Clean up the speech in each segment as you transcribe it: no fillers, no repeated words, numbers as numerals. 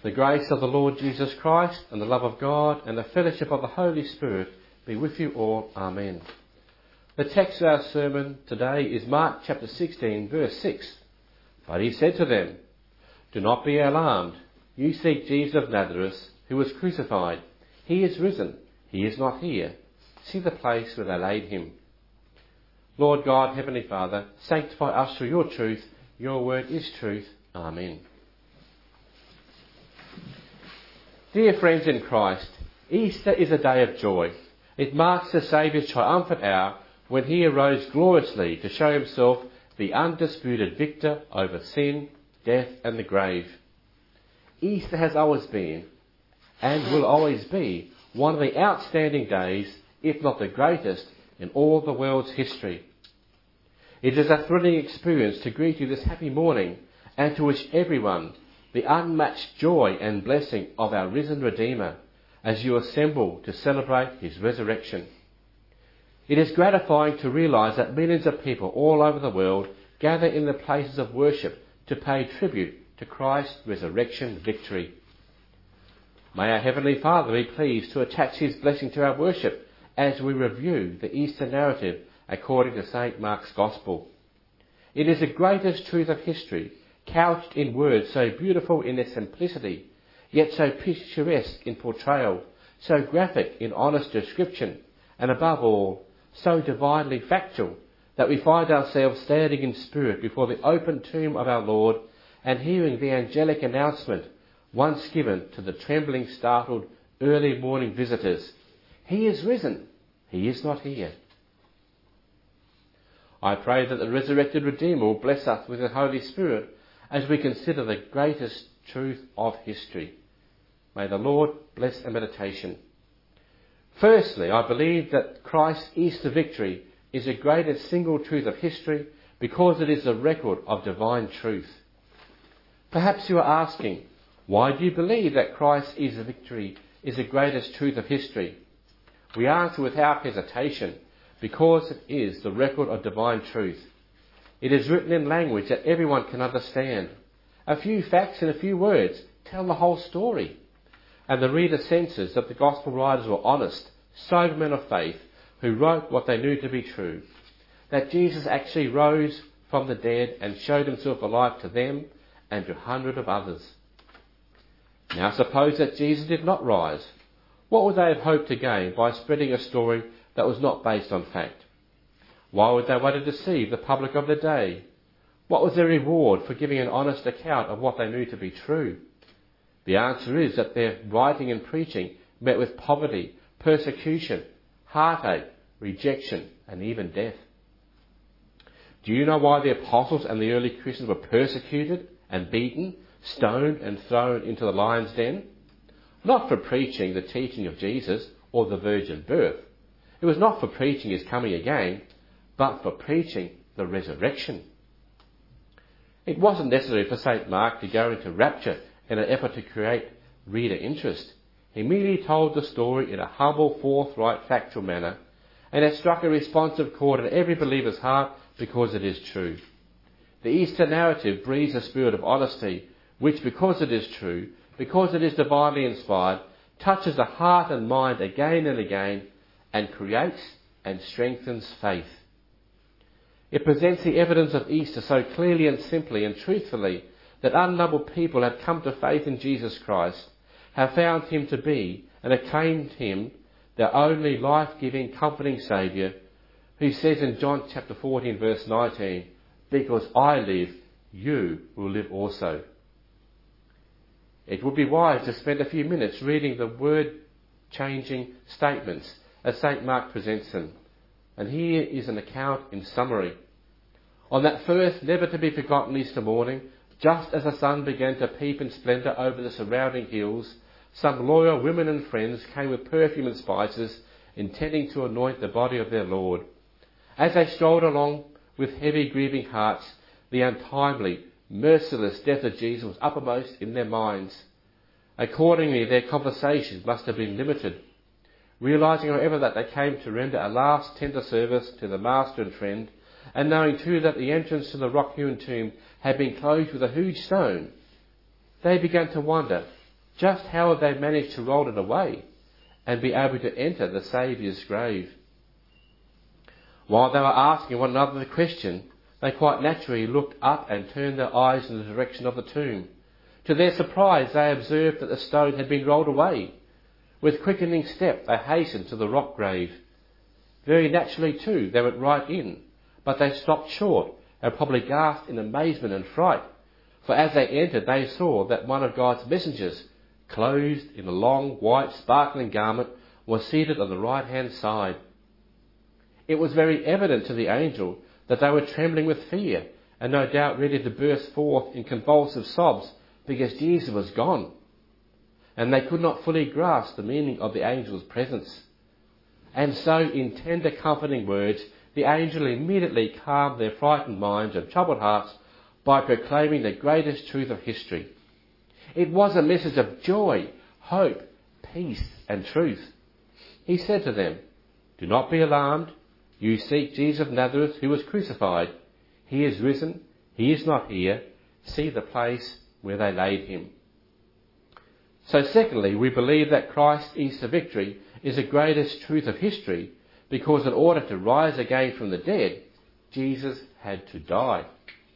The grace of the Lord Jesus Christ and the love of God and the fellowship of the Holy Spirit be with you all. Amen. The text of our sermon today is Mark chapter 16, verse 6. But he said to them, "Do not be alarmed. You seek Jesus of Nazareth, who was crucified. He is risen. He is not here. See the place where they laid him." Lord God, Heavenly Father, sanctify us through your truth. Your word is truth. Amen. Dear friends in Christ, Easter is a day of joy. It marks the Saviour's triumphant hour when he arose gloriously to show himself the undisputed victor over sin, death and the grave. Easter has always been, and will always be, one of the outstanding days, if not the greatest, in all the world's history. It is a thrilling experience to greet you this happy morning and to wish everyone the unmatched joy and blessing of our risen Redeemer as you assemble to celebrate his resurrection. It is gratifying to realise that millions of people all over the world gather in the places of worship to pay tribute to Christ's resurrection victory. May our Heavenly Father be pleased to attach his blessing to our worship as we review the Easter narrative according to St. Mark's Gospel. It is the greatest truth of history, couched in words so beautiful in their simplicity, yet so picturesque in portrayal, so graphic in honest description, and above all, so divinely factual that we find ourselves standing in spirit before the open tomb of our Lord and hearing the angelic announcement once given to the trembling, startled, early morning visitors. He is risen. He is not here. I pray that the resurrected Redeemer will bless us with the Holy Spirit as we consider the greatest truth of history. May the Lord bless our meditation. Firstly, I believe that Christ's Easter victory is the greatest single truth of history because it is a record of divine truth. Perhaps you are asking, why do you believe that Christ's Easter victory is the greatest truth of history? We answer without hesitation, because it is the record of divine truth. It is written in language that everyone can understand. A few facts in a few words tell the whole story. And the reader senses that the Gospel writers were honest, sober men of faith who wrote what they knew to be true. That Jesus actually rose from the dead and showed himself alive to them and to hundreds of others. Now suppose that Jesus did not rise. What would they have hoped to gain by spreading a story that was not based on fact? Why would they want to deceive the public of the day? What was their reward for giving an honest account of what they knew to be true? The answer is that their writing and preaching met with poverty, persecution, heartache, rejection, and even death. Do you know why the apostles and the early Christians were persecuted and beaten, stoned and thrown into the lion's den? Not for preaching the teaching of Jesus or the virgin birth. It was not for preaching his coming again, but for preaching the resurrection. It wasn't necessary for St. Mark to go into rapture in an effort to create reader interest. He merely told the story in a humble, forthright, factual manner, and it struck a responsive chord in every believer's heart because it is true. The Easter narrative breathes a spirit of honesty, which, because it is true, because it is divinely inspired, touches the heart and mind again and again, and creates and strengthens faith. It presents the evidence of Easter so clearly and simply and truthfully that unnumbered people have come to faith in Jesus Christ, have found him to be and acclaimed him their only life-giving, comforting Saviour, who says in John chapter 14 verse 19, "Because I live, you will live also." It would be wise to spend a few minutes reading the word-changing statements as St. Mark presents them. And here is an account in summary. On that first, never-to-be-forgotten Easter morning, just as the sun began to peep in splendour over the surrounding hills, some loyal women and friends came with perfume and spices, intending to anoint the body of their Lord. As they strolled along with heavy, grieving hearts, the untimely, merciless death of Jesus was uppermost in their minds. Accordingly, their conversations must have been limited. Realising, however, that they came to render a last tender service to the Master and friend, and knowing too that the entrance to the rock-hewn tomb had been closed with a huge stone, they began to wonder Just how had they managed to roll it away and be able to enter the Saviour's grave? While they were asking one another the question, they quite naturally looked up and turned their eyes in the direction of the tomb. To their surprise, they observed that the stone had been rolled away. With quickening step, they hastened to the rock grave. Very naturally, too, they went right in, but they stopped short and probably gasped in amazement and fright. For as they entered, they saw that one of God's messengers, clothed in a long, white, sparkling garment, was seated on the right-hand side. It was very evident to the angel that they were trembling with fear and no doubt ready to burst forth in convulsive sobs because Jesus was gone. And they could not fully grasp the meaning of the angel's presence. And so, in tender, comforting words, the angel immediately calmed their frightened minds and troubled hearts by proclaiming the greatest truth of history. It was a message of joy, hope, peace, and truth. He said to them, "Do not be alarmed. You seek Jesus of Nazareth who was crucified. He is risen. He is not here. See the place where they laid him." So secondly, we believe that Christ's Easter victory is the greatest truth of history because in order to rise again from the dead, Jesus had to die.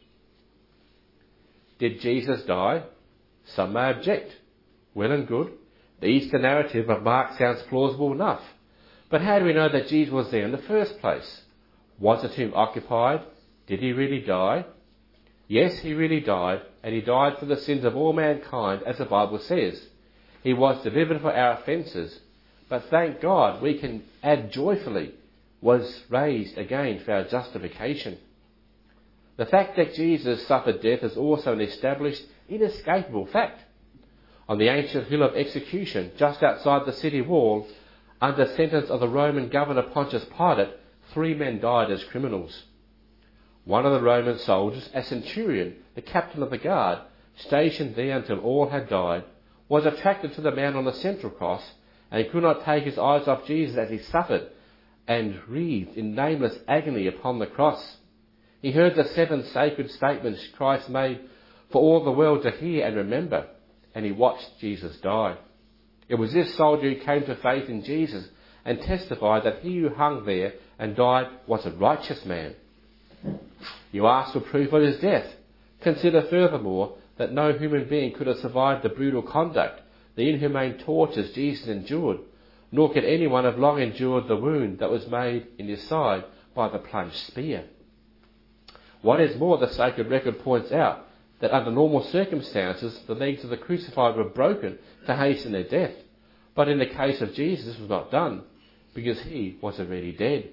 Did Jesus die? Some may object. Well and good. The Easter narrative of Mark sounds plausible enough. But how do we know that Jesus was there in the first place? Was the tomb occupied? Did he really die? Yes, he really died, and he died for the sins of all mankind, as the Bible says. He was delivered for our offences, but thank God we can add joyfully, was raised again for our justification. The fact that Jesus suffered death is also an established, inescapable fact. On the ancient hill of execution, just outside the city wall, under sentence of the Roman governor Pontius Pilate, 3 men died as criminals. One of the Roman soldiers, a centurion, the captain of the guard, stationed there until all had died, was attracted to the man on the central cross and could not take his eyes off Jesus as he suffered and writhed in nameless agony upon the cross. He heard the 7 sacred statements Christ made for all the world to hear and remember, and he watched Jesus die. It was this soldier who came to faith in Jesus and testified that he who hung there and died was a righteous man. You ask for proof of his death. Consider furthermore that no human being could have survived the brutal conduct, the inhumane tortures Jesus endured, nor could anyone have long endured the wound that was made in his side by the plunged spear. What is more, the sacred record points out that under normal circumstances the legs of the crucified were broken to hasten their death, but in the case of Jesus this was not done, because he was already dead.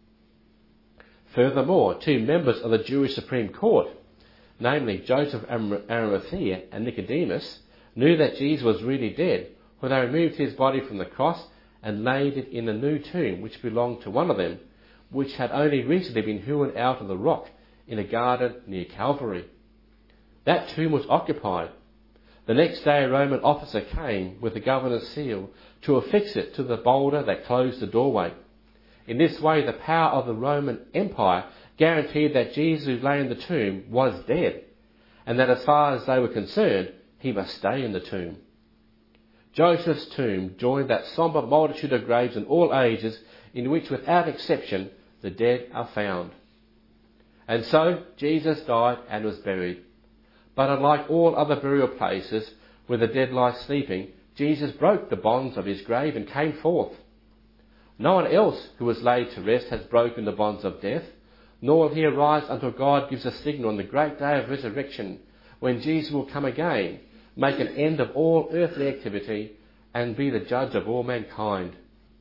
Furthermore, 2 members of the Jewish Supreme Court, namely Joseph of Arimathea and Nicodemus, knew that Jesus was really dead when they removed his body from the cross and laid it in a new tomb which belonged to one of them, which had only recently been hewn out of the rock in a garden near Calvary. That tomb was occupied. The next day a Roman officer came with the governor's seal to affix it to the boulder that closed the doorway. In this way, the power of the Roman Empire guaranteed that Jesus who lay in the tomb was dead, and that as far as they were concerned, he must stay in the tomb. Joseph's tomb joined that sombre multitude of graves in all ages in which, without exception, the dead are found. And so, Jesus died and was buried. But unlike all other burial places where the dead lie sleeping, Jesus broke the bonds of his grave and came forth. No one else who was laid to rest has broken the bonds of death, nor will he arise until God gives a signal on the great day of resurrection, when Jesus will come again, make an end of all earthly activity, and be the judge of all mankind.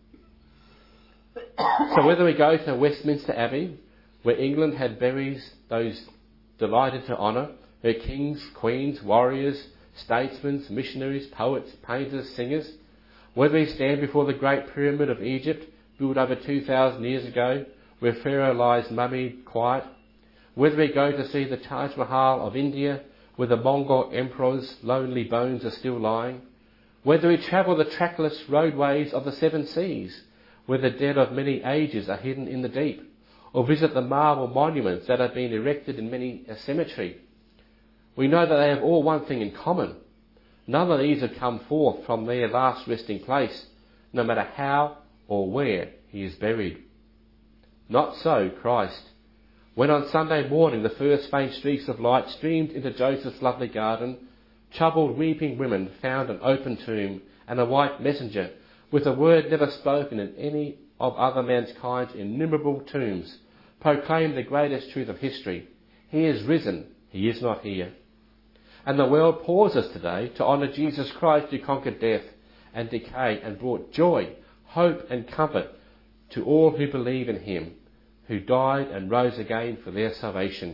So whether we go to Westminster Abbey, where England had buried those delighted to honour her kings, queens, warriors, statesmen, missionaries, poets, painters, singers, whether we stand before the Great Pyramid of Egypt, built over 2,000 years ago, where Pharaoh lies mummied quiet, whether we go to see the Taj Mahal of India, where the Mongol emperor's lonely bones are still lying, whether we travel the trackless roadways of the 7 seas, where the dead of many ages are hidden in the deep, or visit the marble monuments that have been erected in many a cemetery, we know that they have all one thing in common. None of these have come forth from their last resting place, no matter how or where he is buried. Not so Christ. When on Sunday morning the first faint streaks of light streamed into Joseph's lovely garden, troubled weeping women found an open tomb and a white messenger with a word never spoken in any of other mankind's innumerable tombs, proclaimed the greatest truth of history. He is risen, he is not here. And the world pauses today to honour Jesus Christ who conquered death and decay and brought joy, hope and comfort to all who believe in him, who died and rose again for their salvation.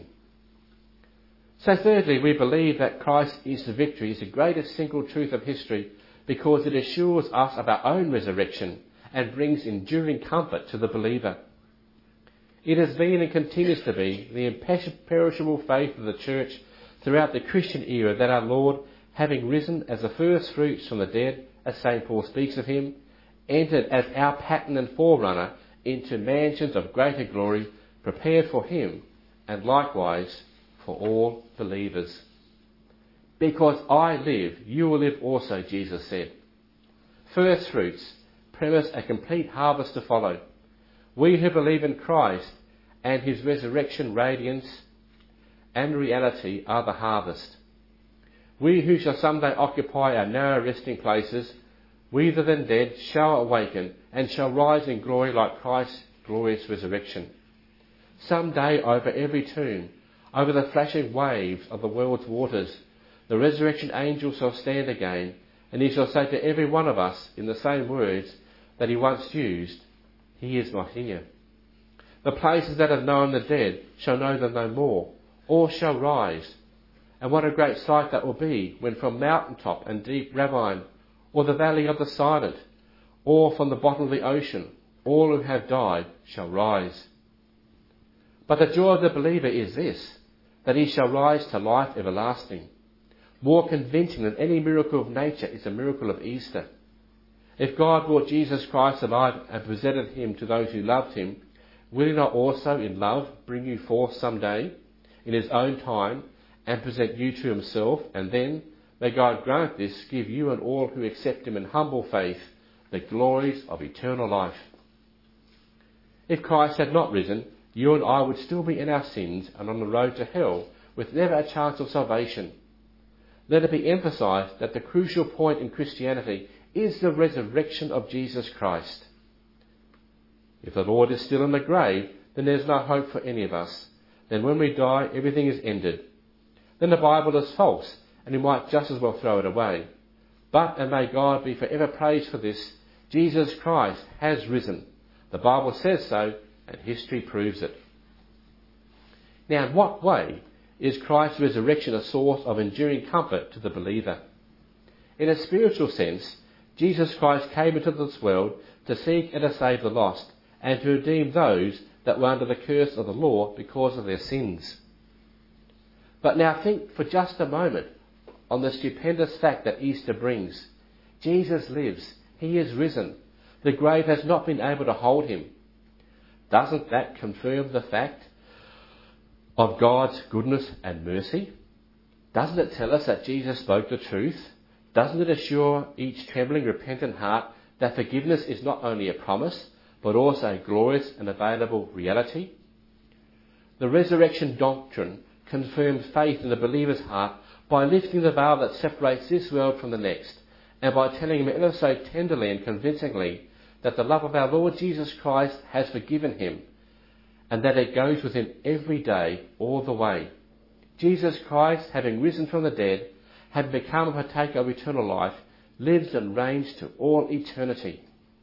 So thirdly, we believe that Christ is the victory is the greatest single truth of history because it assures us of our own resurrection and brings enduring comfort to the believer. It has been and continues to be the imperishable faith of the Church throughout the Christian era that our Lord, having risen as the first fruits from the dead, as St. Paul speaks of him, entered as our pattern and forerunner into mansions of greater glory prepared for him and likewise for all believers. Because I live, you will live also, Jesus said. First fruits promise a complete harvest to follow. We who believe in Christ and his resurrection radiance and reality are the harvest. We who shall someday occupy our narrow resting places, we the then dead shall awaken and shall rise in glory like Christ's glorious resurrection. Some day over every tomb, over the flashing waves of the world's waters, the resurrection angel shall stand again, and he shall say to every one of us in the same words that he once used, he is not here. The places that have known the dead shall know them no more. All shall rise. And what a great sight that will be when from mountaintop and deep ravine, or the valley of the silent, or from the bottom of the ocean, all who have died shall rise. But the joy of the believer is this, that he shall rise to life everlasting. More convincing than any miracle of nature is the miracle of Easter. If God brought Jesus Christ alive and presented him to those who loved him, will he not also in love bring you forth some day, in his own time, and present you to himself, and then, may God grant this, give you and all who accept him in humble faith the glories of eternal life. If Christ had not risen, you and I would still be in our sins and on the road to hell with never a chance of salvation. Let it be emphasised that the crucial point in Christianity is the resurrection of Jesus Christ. If the Lord is still in the grave, then there's no hope for any of us. Then when we die, everything is ended. Then the Bible is false, and we might just as well throw it away. But, and may God be forever praised for this, Jesus Christ has risen. The Bible says so, and history proves it. Now, in what way is Christ's resurrection a source of enduring comfort to the believer? In a spiritual sense, Jesus Christ came into this world to seek and to save the lost, and to redeem those that were under the curse of the law because of their sins. But now think for just a moment on the stupendous fact that Easter brings. Jesus lives. He is risen. The grave has not been able to hold him. Doesn't that confirm the fact of God's goodness and mercy? Doesn't it tell us that Jesus spoke the truth? Doesn't it assure each trembling, repentant heart that forgiveness is not only a promise, but also a glorious and available reality? The resurrection doctrine confirms faith in the believer's heart by lifting the veil that separates this world from the next, and by telling him ever so tenderly and convincingly that the love of our Lord Jesus Christ has forgiven him, and that it goes with him every day, all the way. Jesus Christ, having risen from the dead, having become a partaker of eternal life, lives and reigns to all eternity.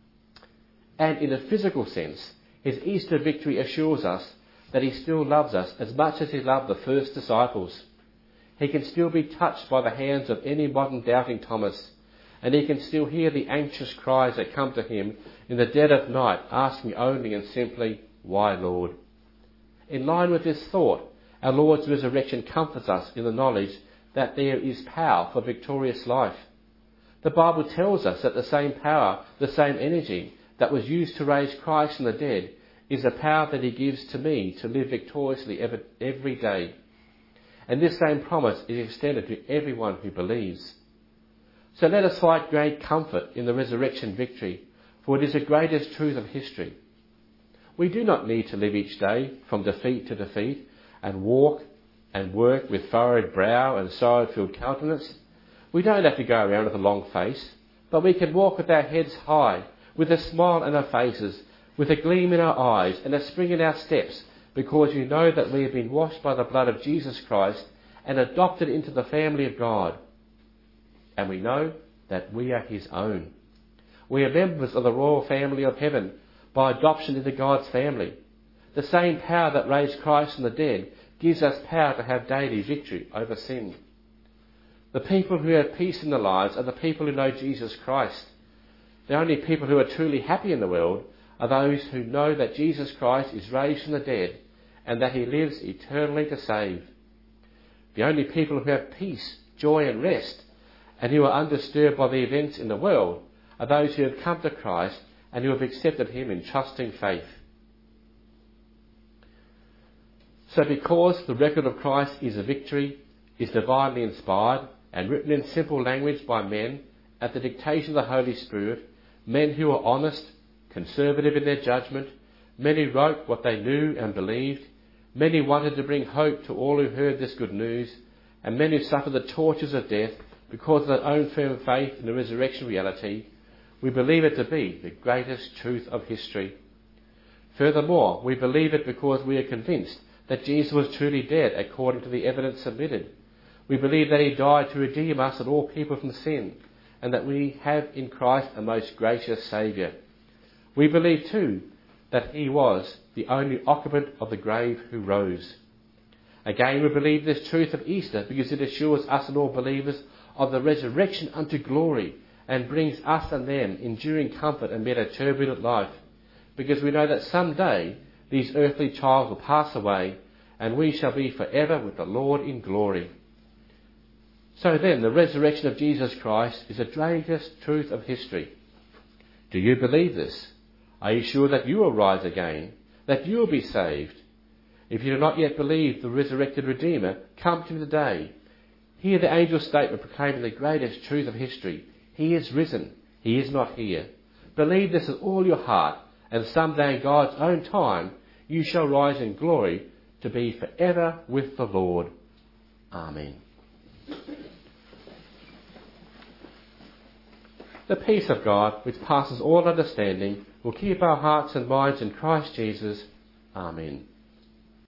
And in a physical sense, his Easter victory assures us that he still loves us as much as he loved the first disciples. He can still be touched by the hands of any modern doubting Thomas, and he can still hear the anxious cries that come to him in the dead of night, asking only and simply, "Why, Lord?" In line with this thought, our Lord's resurrection comforts us in the knowledge that there is power for victorious life. The Bible tells us that the same power, the same energy that was used to raise Christ from the dead is the power that he gives to me to live victoriously every day. And this same promise is extended to everyone who believes. So let us find great comfort in the resurrection victory, for it is the greatest truth of history. We do not need to live each day from defeat to defeat and walk and work with furrowed brow and sorrow-filled countenance. We don't have to go around with a long face, but we can walk with our heads high, with a smile on our faces, with a gleam in our eyes and a spring in our steps, because we know that we have been washed by the blood of Jesus Christ and adopted into the family of God. And we know that we are his own. We are members of the royal family of heaven by adoption into God's family. The same power that raised Christ from the dead gives us power to have daily victory over sin. The people who have peace in their lives are the people who know Jesus Christ. The only people who are truly happy in the world are those who know that Jesus Christ is raised from the dead and that he lives eternally to save. The only people who have peace, joy and rest and who are undisturbed by the events in the world are those who have come to Christ and who have accepted him in trusting faith. So because the record of Christ is a victory, is divinely inspired and written in simple language by men at the dictation of the Holy Spirit, men who are honest, conservative in their judgment, men who wrote what they knew and believed, men who wanted to bring hope to all who heard this good news, and men who suffered the tortures of death because of their own firm faith in the resurrection reality, we believe it to be the greatest truth of history. Furthermore, we believe it because we are convinced that Jesus was truly dead according to the evidence submitted. We believe that he died to redeem us and all people from sin, and that we have in Christ a most gracious Saviour. We believe too that he was the only occupant of the grave who rose. Again, we believe this truth of Easter because it assures us and all believers of the resurrection unto glory and brings us and them enduring comfort amid a turbulent life, because we know that someday these earthly trials will pass away and we shall be forever with the Lord in glory. So then, the resurrection of Jesus Christ is the greatest truth of history. Do you believe this? Are you sure that you will rise again, that you will be saved? If you do not yet believe the resurrected Redeemer, come to him today. Hear the angel's statement proclaiming the greatest truth of history. He is risen. He is not here. Believe this with all your heart, and someday in God's own time you shall rise in glory to be forever with the Lord. Amen. The peace of God, which passes all understanding, will keep our hearts and minds in Christ Jesus. Amen.